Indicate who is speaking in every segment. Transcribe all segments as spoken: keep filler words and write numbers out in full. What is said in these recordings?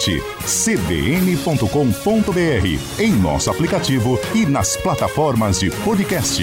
Speaker 1: Acesse c b n ponto com ponto b r em nosso aplicativo e nas plataformas de podcast.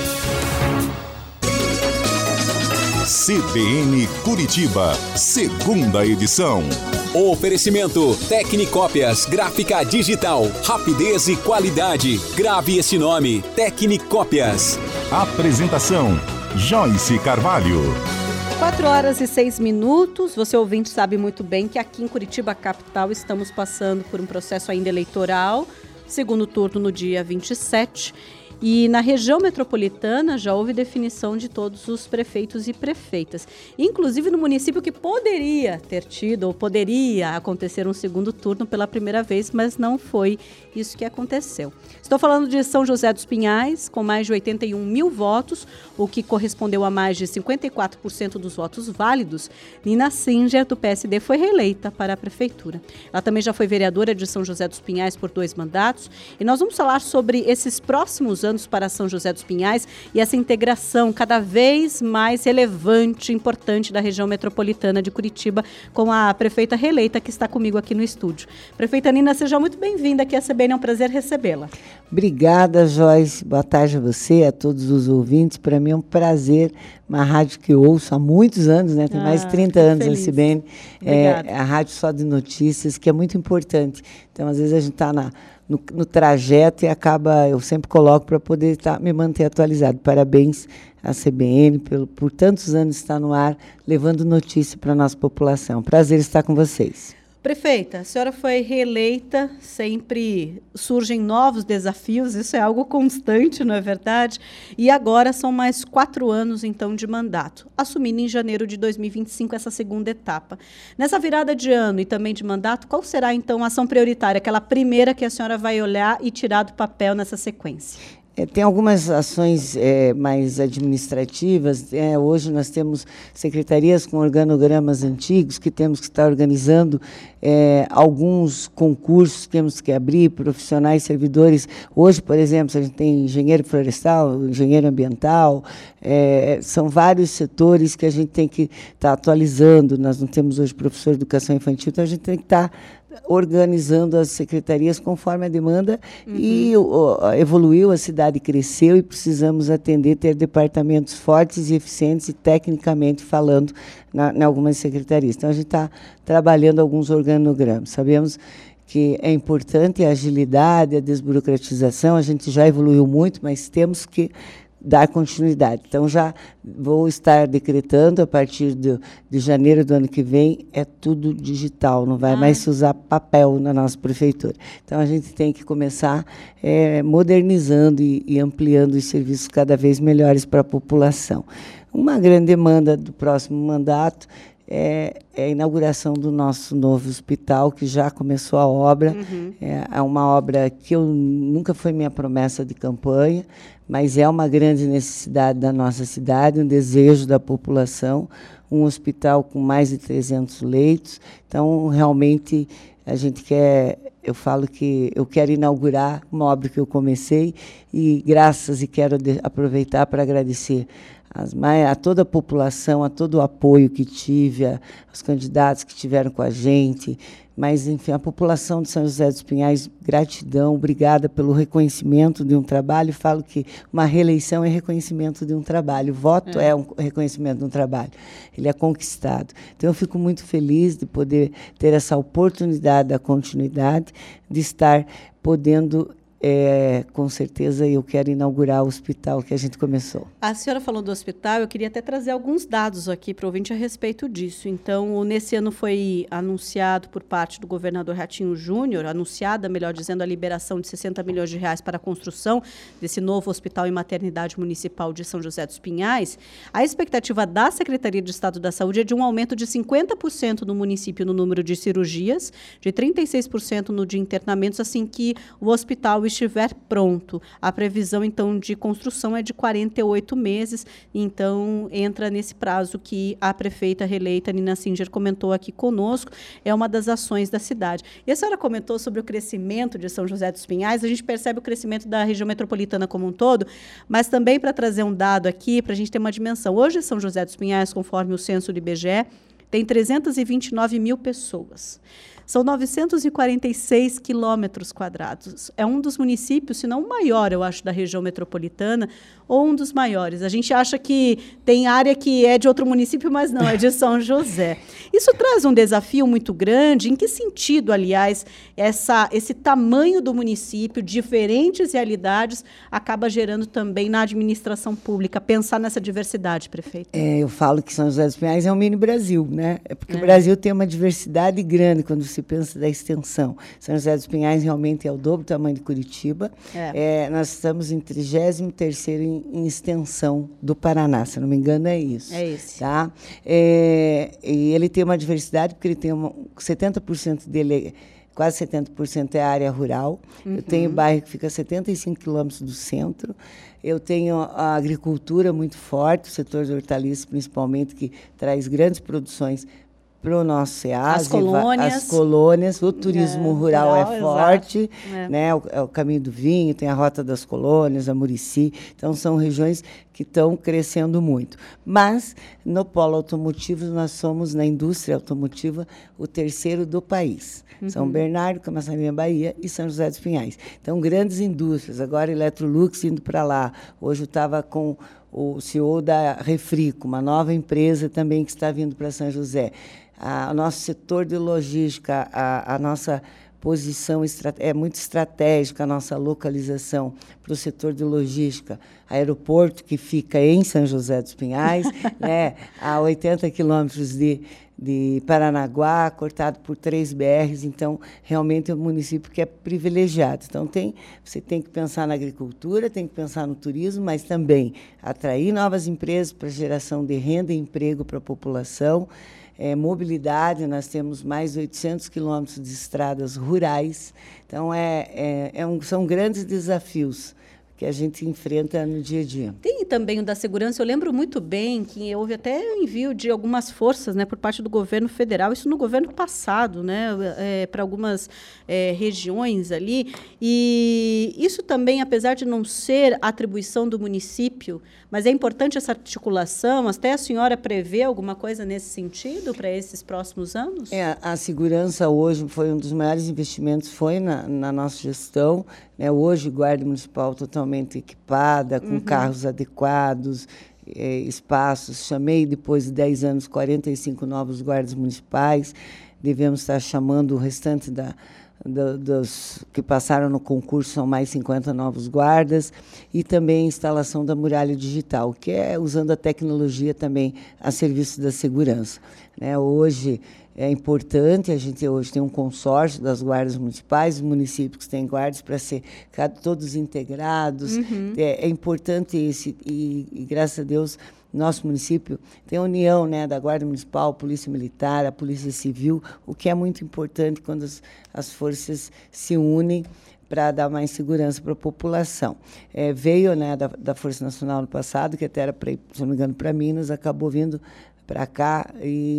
Speaker 1: C B N Curitiba, segunda edição.
Speaker 2: Oferecimento Tecnicópias, gráfica digital, rapidez e qualidade. Grave esse nome, Tecnicópias.
Speaker 1: Apresentação, Joyce Carvalho.
Speaker 3: Quatro horas e seis minutos. Você ouvinte sabe muito bem que aqui em Curitiba capital estamos passando por um processo ainda eleitoral, segundo turno no dia vinte e sete. E na região metropolitana já houve definição de todos os prefeitos e prefeitas. Inclusive no município que poderia ter tido ou poderia acontecer um segundo turno pela primeira vez, mas não foi isso que aconteceu. Estou falando de São José dos Pinhais, com mais de oitenta e um mil votos, o que correspondeu a mais de cinquenta e quatro por cento dos votos válidos. Nina Singer, do P S D, foi reeleita para a prefeitura. Ela também já foi vereadora de São José dos Pinhais por dois mandatos. E nós vamos falar sobre esses próximos anos para São José dos Pinhais e essa integração cada vez mais relevante e importante da região metropolitana de Curitiba com a prefeita reeleita que está comigo aqui no estúdio. Prefeita Nina, seja muito bem-vinda aqui à C B N, é um prazer recebê-la.
Speaker 4: Obrigada, Joyce. Boa tarde a você, a todos os ouvintes. Para mim é um prazer, uma rádio que eu ouço há muitos anos, né? Tem ah, mais de trinta anos na C B N. É a rádio só de notícias, que é muito importante. Então, às vezes a gente está na No, no trajeto e acaba, eu sempre coloco para poder tá, me manter atualizado. Parabéns à C B N pelo, por tantos anos estar no ar, levando notícia para a nossa população. Prazer estar com vocês.
Speaker 3: Prefeita, a senhora foi reeleita, sempre surgem novos desafios, isso é algo constante, não é verdade? E agora são mais quatro anos, então, de mandato, assumindo em janeiro de dois mil e vinte e cinco essa segunda etapa. Nessa virada de ano e também de mandato, qual será, então, a ação prioritária, aquela primeira que a senhora vai olhar e tirar do papel nessa sequência?
Speaker 4: É, tem algumas ações é, mais administrativas. É, hoje nós temos secretarias com organogramas antigos que temos que estar organizando é, alguns concursos que temos que abrir, profissionais, servidores. Hoje, por exemplo, a gente tem engenheiro florestal, engenheiro ambiental, é, são vários setores que a gente tem que estar atualizando. Nós não temos hoje professor de educação infantil, então a gente tem que estar organizando as secretarias conforme a demanda. Uhum. E o, evoluiu, a cidade cresceu e precisamos atender, ter departamentos fortes e eficientes e tecnicamente falando na, em algumas secretarias. Então, a gente está trabalhando alguns organogramas. Sabemos que é importante a agilidade, a desburocratização, a gente já evoluiu muito, mas temos que dar continuidade. Então, já vou estar decretando, a partir de, de janeiro do ano que vem, é tudo digital, não vai ah. mais se usar papel na nossa prefeitura. Então, a gente tem que começar é, modernizando e, e ampliando os serviços cada vez melhores para a população. Uma grande demanda do próximo mandato É, é a inauguração do nosso novo hospital, que já começou a obra. Uhum. É, é uma obra que eu, nunca foi minha promessa de campanha, mas é uma grande necessidade da nossa cidade, um desejo da população, um hospital com mais de trezentos leitos. Então, realmente, a gente quer, eu falo que eu quero inaugurar uma obra que eu comecei, e graças, e quero de, aproveitar para agradecer As, a toda a população, a todo o apoio que tive, a, aos candidatos que estiveram com a gente, mas, enfim, a população de São José dos Pinhais, gratidão, obrigada pelo reconhecimento de um trabalho. Falo que uma reeleição é reconhecimento de um trabalho, o voto é, é um reconhecimento de um trabalho, ele é conquistado. Então, eu fico muito feliz de poder ter essa oportunidade da continuidade, de estar podendo É, com certeza eu quero inaugurar o hospital que a gente começou.
Speaker 3: A senhora falou do hospital, eu queria até trazer alguns dados aqui para o ouvinte a respeito disso. Então, nesse ano foi anunciado por parte do governador Ratinho Júnior, anunciada, melhor dizendo, a liberação de sessenta milhões de reais para a construção desse novo hospital e maternidade municipal de São José dos Pinhais. A expectativa da Secretaria de Estado da Saúde é de um aumento de cinquenta por cento no município no número de cirurgias, de trinta e seis por cento no de internamentos, assim que o hospital estiver pronto. A previsão, então, de construção é de quarenta e oito meses, então entra nesse prazo que a prefeita reeleita, Nina Singer, comentou aqui conosco, é uma das ações da cidade. E a senhora comentou sobre o crescimento de São José dos Pinhais, a gente percebe o crescimento da região metropolitana como um todo, mas também para trazer um dado aqui, para a gente ter uma dimensão. Hoje, São José dos Pinhais, conforme o censo do I B G E, tem trezentas e vinte e nove mil pessoas. São novecentos e quarenta e seis quilômetros quadrados. É um dos municípios, se não o maior, eu acho, da região metropolitana, ou um dos maiores. A gente acha que tem área que é de outro município, mas não, é de São José. Isso traz um desafio muito grande. Em que sentido, aliás, essa, esse tamanho do município, diferentes realidades, acaba gerando também na administração pública? Pensar nessa diversidade, prefeito.
Speaker 4: É, eu falo que São José dos Pinhais é um mini Brasil, né? É porque é. o Brasil tem uma diversidade grande quando se pensa da extensão. São José dos Pinhais realmente é o dobro do tamanho de Curitiba. É. É, nós estamos em trigésimo terceiro em, em extensão do Paraná, se não me engano é isso.
Speaker 3: É esse.
Speaker 4: Tá? É, e ele tem uma diversidade porque ele tem uma, setenta por cento dele, quase setenta por cento é área rural. Uhum. Eu tenho bairro que fica a setenta e cinco quilômetros do centro. Eu tenho a agricultura muito forte, o setor de hortaliças principalmente, que traz grandes produções para o nosso SEAS,
Speaker 3: as colônias,
Speaker 4: as colônias, o turismo é, rural, rural é forte,
Speaker 3: é.
Speaker 4: Né? O, é o caminho do vinho, tem a rota das colônias, a Murici, então são regiões que estão crescendo muito. Mas no polo automotivo nós somos, na indústria automotiva, o terceiro do país. Uhum. São Bernardo, Camaçaria, Bahia e São José dos Pinhais. Então, grandes indústrias, agora Electrolux indo para lá. Hoje eu estava com o C E O da Refrico, uma nova empresa também que está vindo para São José. O nosso setor de logística, a, a nossa posição é muito estratégica, a nossa localização para o setor de logística. Aeroporto, que fica em São José dos Pinhais, né, a oitenta quilômetros de, de Paranaguá, cortado por três B Rs, então, realmente é um município que é privilegiado. Então, tem, você tem que pensar na agricultura, tem que pensar no turismo, mas também atrair novas empresas para geração de renda e emprego para a população. É, mobilidade, nós temos mais de oitocentos quilômetros de estradas rurais, então é, é, é um, são grandes desafios que a gente enfrenta no dia a dia.
Speaker 3: Tem também o da segurança, eu lembro muito bem que houve até envio de algumas forças, né, por parte do governo federal, isso no governo passado, né, é, para algumas é, regiões ali, e isso também, apesar de não ser atribuição do município, mas é importante essa articulação, até a senhora prevê alguma coisa nesse sentido para esses próximos anos?
Speaker 4: É, a segurança hoje foi um dos maiores investimentos, foi na, na nossa gestão, né, hoje Guarda Municipal totalmente equipada, com uhum. carros adequados, eh, espaços. Chamei, depois de dez anos, quarenta e cinco novos guardas municipais. Devemos estar chamando o restante da, da, dos que passaram no concurso, são mais cinquenta novos guardas. E também a instalação da muralha digital, que é usando a tecnologia também a serviço da segurança. Né, hoje... É importante, a gente hoje tem um consórcio das guardas municipais, os municípios que têm guardas para ser todos integrados. Uhum. É, é importante esse, e, e, graças a Deus, nosso município tem a união, né, da Guarda Municipal, Polícia Militar, a Polícia Civil, o que é muito importante quando as, as forças se unem para dar mais segurança para a população. É, veio, né, da, da Força Nacional no passado, que até era, pra ir, se não me engano, para Minas, acabou vindo para cá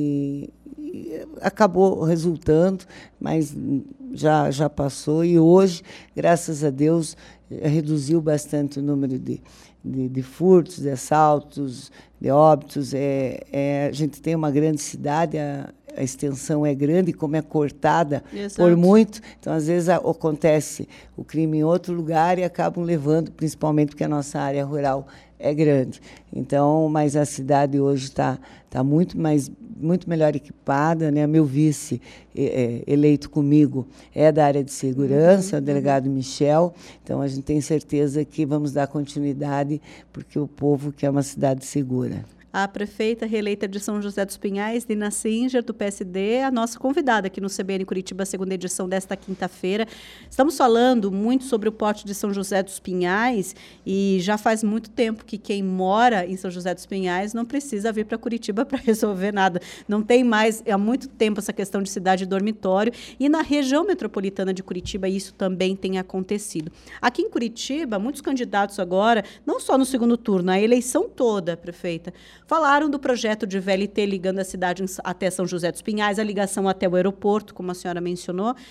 Speaker 4: e, e acabou resultando, mas já, já passou. E hoje, graças a Deus, reduziu bastante o número de, de, de furtos, de assaltos, de óbitos. É, é, a gente tem uma grande cidade, a, a extensão é grande, como é cortada Exato. Por muito, então, às vezes, a, acontece o crime em outro lugar e acabam levando, principalmente porque a nossa área rural é grande. Então, mas a cidade hoje está tá muito, mais, muito melhor equipada, né? Meu vice é, eleito comigo é da área de segurança, uhum, é o delegado uhum. Michel. Então, a gente tem certeza que vamos dar continuidade, porque o povo quer uma cidade segura.
Speaker 3: A prefeita reeleita de São José dos Pinhais, Dina Singer, do P S D, a nossa convidada aqui no C B N Curitiba, segunda edição desta quinta-feira. Estamos falando muito sobre o porte de São José dos Pinhais e já faz muito tempo que quem mora em São José dos Pinhais não precisa vir para Curitiba para resolver nada. Não tem mais, há muito tempo, essa questão de cidade dormitório e na região metropolitana de Curitiba isso também tem acontecido. Aqui em Curitiba, muitos candidatos agora, não só no segundo turno, a eleição toda, prefeita, falaram do projeto de V L T ligando a cidade até São José dos Pinhais, a ligação até o aeroporto, como a senhora mencionou.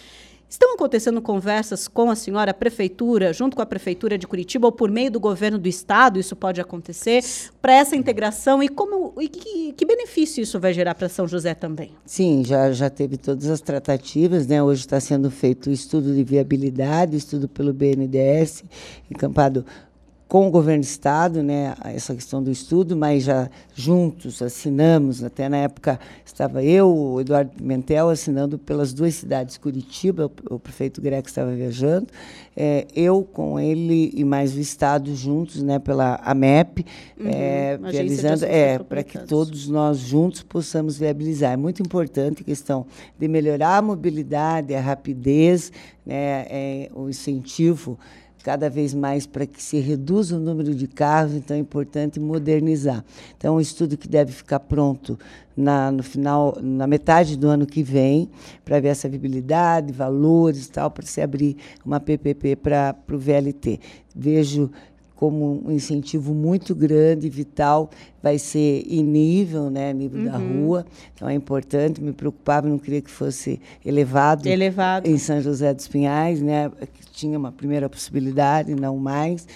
Speaker 3: Estão acontecendo conversas com a senhora, a prefeitura, junto com a prefeitura de Curitiba, ou por meio do governo do estado, isso pode acontecer, para essa integração e, como, e que, que benefício isso vai gerar para São José também?
Speaker 4: Sim, já, já teve todas as tratativas, né? Hoje está sendo feito o estudo de viabilidade, estudo pelo B N D E S, encampado com o governo do estado, né, essa questão do estudo, mas já juntos assinamos, até na época estava eu, o Eduardo Pimentel, assinando pelas duas cidades, Curitiba, o, o prefeito Greco estava viajando, é, eu com ele e mais o estado juntos, né, pela AMEP, uhum, é, viabilizando, é, para que todos nós juntos possamos viabilizar. É muito importante a questão de melhorar a mobilidade, a rapidez, né, é, o incentivo cada vez mais para que se reduza o número de carros, então é importante modernizar. Então, é um estudo que deve ficar pronto na, no final, na metade do ano que vem, para ver essa viabilidade, valores e tal, para se abrir uma P P P para o V L T. Vejo como um incentivo muito grande, vital, vai ser em nível, né, nível uhum. da rua, então é importante, me preocupava, não queria que fosse elevado,
Speaker 3: elevado.
Speaker 4: Em São José dos Pinhais, né, que tinha uma primeira possibilidade, não mais,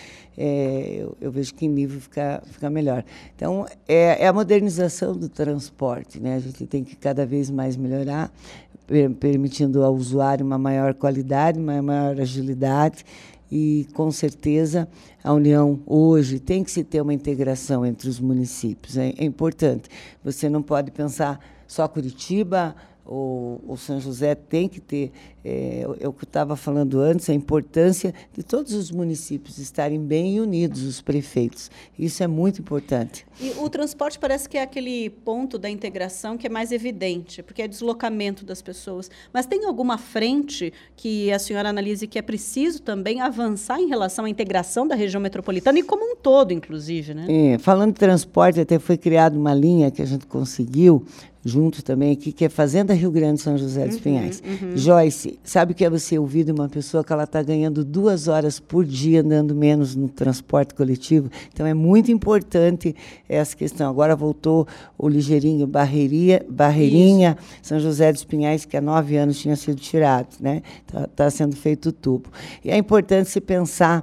Speaker 4: é, eu, eu vejo que em nível fica, fica melhor. Então, é, é a modernização do transporte, né, a gente tem que cada vez mais melhorar, per, permitindo ao usuário uma maior qualidade, uma maior agilidade, e, com certeza, a União hoje tem que se ter uma integração entre os municípios. É, é importante. Você não pode pensar só Curitiba ou, ou São José, tem que ter, é, é o que eu estava falando antes, a importância de todos os municípios estarem bem unidos, os prefeitos. Isso é muito importante.
Speaker 3: E o transporte parece que é aquele ponto da integração que é mais evidente, porque é deslocamento das pessoas. Mas tem alguma frente que a senhora analise que é preciso também avançar em relação à integração da região metropolitana e como um todo, inclusive, né?
Speaker 4: É, falando de transporte, até foi criada uma linha que a gente conseguiu, junto também aqui, que é Fazenda Rio Grande, São José dos uhum, Pinhais. Uhum. Joyce, sabe o que é você ouvir de uma pessoa que ela está ganhando duas horas por dia andando menos no transporte coletivo? Então, é muito importante essa questão. Agora voltou o ligeirinho Barreirinha, Barreirinha São José dos Pinhais, que há nove anos tinha sido tirado, né? Está tá sendo feito o tubo. E é importante se pensar,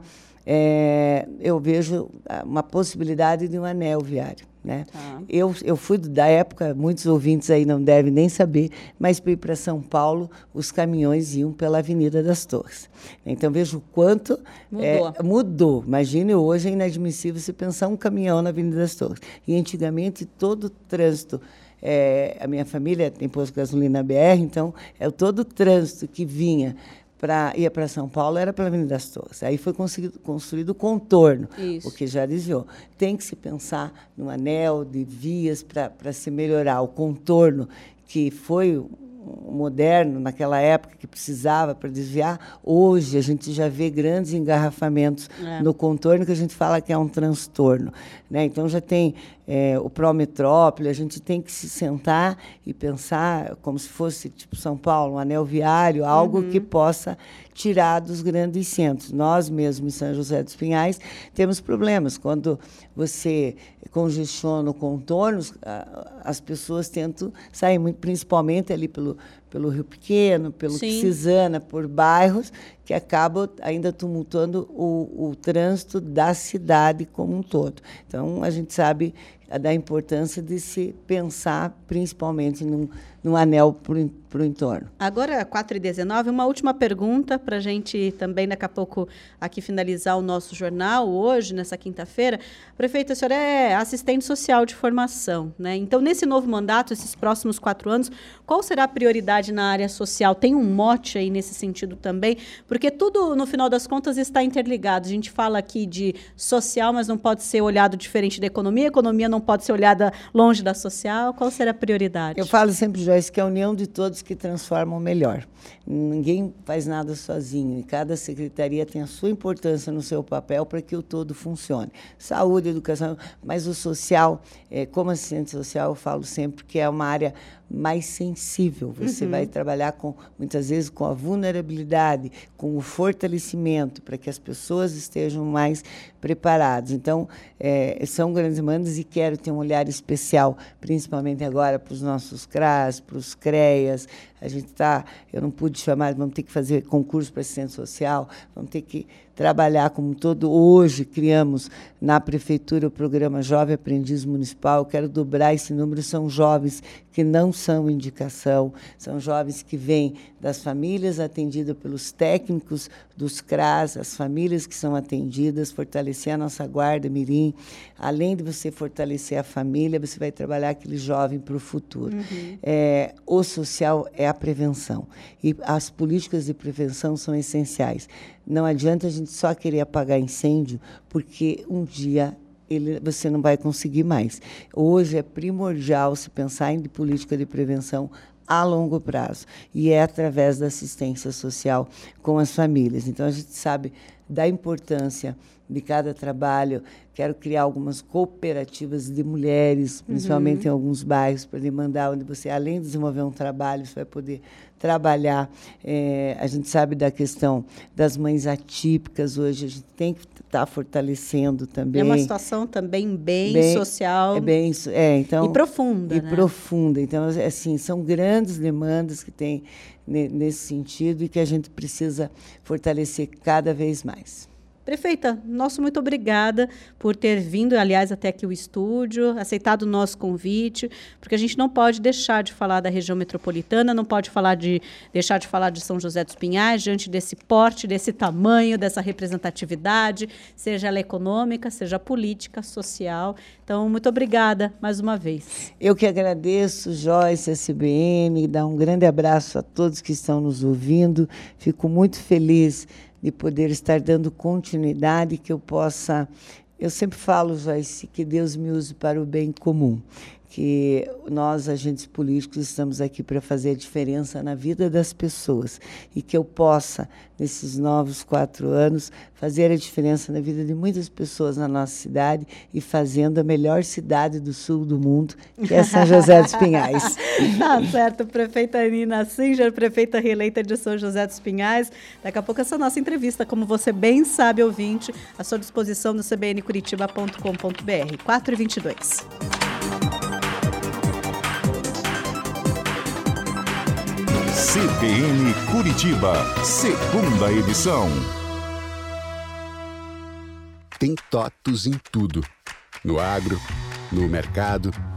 Speaker 4: é, eu vejo uma possibilidade de um anel viário. Né? Tá. Eu, eu fui da época, muitos ouvintes aí não devem nem saber, mas para ir para São Paulo, os caminhões iam pela Avenida das Torres. Então, vejo o quanto mudou. É, mudou. Imagine, hoje é inadmissível você pensar um caminhão na Avenida das Torres. E, antigamente, todo o trânsito, é, a minha família tem posto de gasolina na B R, então, é todo o trânsito que vinha para ia para São Paulo, era pela Avenida das Torres. Aí foi construído o contorno, Isso. o que já desviou. Tem que se pensar num anel de vias para se melhorar. O contorno, que foi moderno naquela época, que precisava para desviar, hoje a gente já vê grandes engarrafamentos é. no contorno, que a gente fala que é um transtorno. Né? Então, já tem é, o Prometrópole, a gente tem que se sentar e pensar como se fosse, tipo São Paulo, um anel viário, algo uhum. que possa tirar dos grandes centros. Nós mesmos, em São José dos Pinhais, temos problemas. Quando você congestiona o contorno, as pessoas tentam sair, muito, principalmente ali pelo, pelo Rio Pequeno, pelo Cisana, por bairros, que acabam ainda tumultuando o, o trânsito da cidade como um todo. Então, a gente sabe da importância de se pensar, principalmente, num, num anel para o entorno.
Speaker 3: Agora, quatro e dezenove, uma última pergunta para a gente também, daqui a pouco, aqui finalizar o nosso jornal, hoje, nessa quinta-feira. Prefeita, a senhora é assistente social de formação, né? Então, nesse novo mandato, esses próximos quatro anos, qual será a prioridade na área social? Tem um mote aí nesse sentido também? Porque tudo, no final das contas, está interligado. A gente fala aqui de social, mas não pode ser olhado diferente da economia. A economia não pode ser olhada longe da social. Qual será a prioridade?
Speaker 4: Eu falo sempre, Joyce, que é a união de todos que transformam melhor. Ninguém faz nada sozinho, e cada secretaria tem a sua importância no seu papel para que o todo funcione. Saúde, educação, mas o social, é, como assistente social, eu falo sempre que é uma área mais sensível. Você
Speaker 3: Uhum.
Speaker 4: vai trabalhar com, muitas vezes com a vulnerabilidade, com o fortalecimento, para que as pessoas estejam mais preparadas. Então, é, são grandes demandas e quero ter um olhar especial, principalmente agora para os nossos C R A S, para os C R E A S. A gente está, eu não pude chamar, vamos ter que fazer concurso para assistente social, vamos ter que trabalhar como todo. Hoje criamos na Prefeitura o programa Jovem Aprendiz Municipal. Eu quero dobrar esse número. São jovens que não são indicação, são jovens que vêm das famílias atendidas pelos técnicos dos C R A S, as famílias que são atendidas, fortalecer a nossa guarda mirim. Além de você fortalecer a família, você vai trabalhar aquele jovem para o futuro. Uhum. É, o social é a prevenção. E as políticas de prevenção são essenciais. Não adianta a gente só querer apagar incêndio, porque um dia ele, você não vai conseguir mais. Hoje é primordial se pensar em política de prevenção a longo prazo, e é através da assistência social com as famílias. Então, a gente sabe da importância de cada trabalho. Quero criar algumas cooperativas de mulheres, principalmente uhum. em alguns bairros, para demandar, onde você, além de desenvolver um trabalho, você vai poder trabalhar. É, a gente sabe da questão das mães atípicas hoje, a gente tem que estar tá fortalecendo também.
Speaker 3: É uma situação também bem, bem social
Speaker 4: é bem, é, então,
Speaker 3: e profunda.
Speaker 4: E
Speaker 3: né?
Speaker 4: profunda. Então, assim, são grandes demandas que tem nesse sentido e que a gente precisa fortalecer cada vez mais.
Speaker 3: Prefeita, nosso muito obrigada por ter vindo, aliás, até aqui o estúdio, aceitado o nosso convite, porque a gente não pode deixar de falar da região metropolitana, não pode falar de, deixar de falar de São José dos Pinhais, diante desse porte, desse tamanho, dessa representatividade, seja ela econômica, seja política, social. Então, muito obrigada mais uma vez.
Speaker 4: Eu que agradeço, Joyce, S B N, dar um grande abraço a todos que estão nos ouvindo. Fico muito feliz de poder estar dando continuidade, que eu possa... Eu sempre falo, Joyce, que Deus me use para o bem comum, que nós, agentes políticos, estamos aqui para fazer a diferença na vida das pessoas e que eu possa, nesses novos quatro anos, fazer a diferença na vida de muitas pessoas na nossa cidade e fazendo a melhor cidade do sul do mundo, que é São José dos Pinhais.
Speaker 3: Tá certo, prefeita Nina Singer, prefeita reeleita de São José dos Pinhais. Daqui a pouco essa nossa entrevista, como você bem sabe, ouvinte, à sua disposição no c b n curitiba ponto com ponto b r. quatro e vinte e dois.
Speaker 1: C B N Curitiba, segunda edição.
Speaker 5: Tem TOTUS em tudo. No agro, no mercado,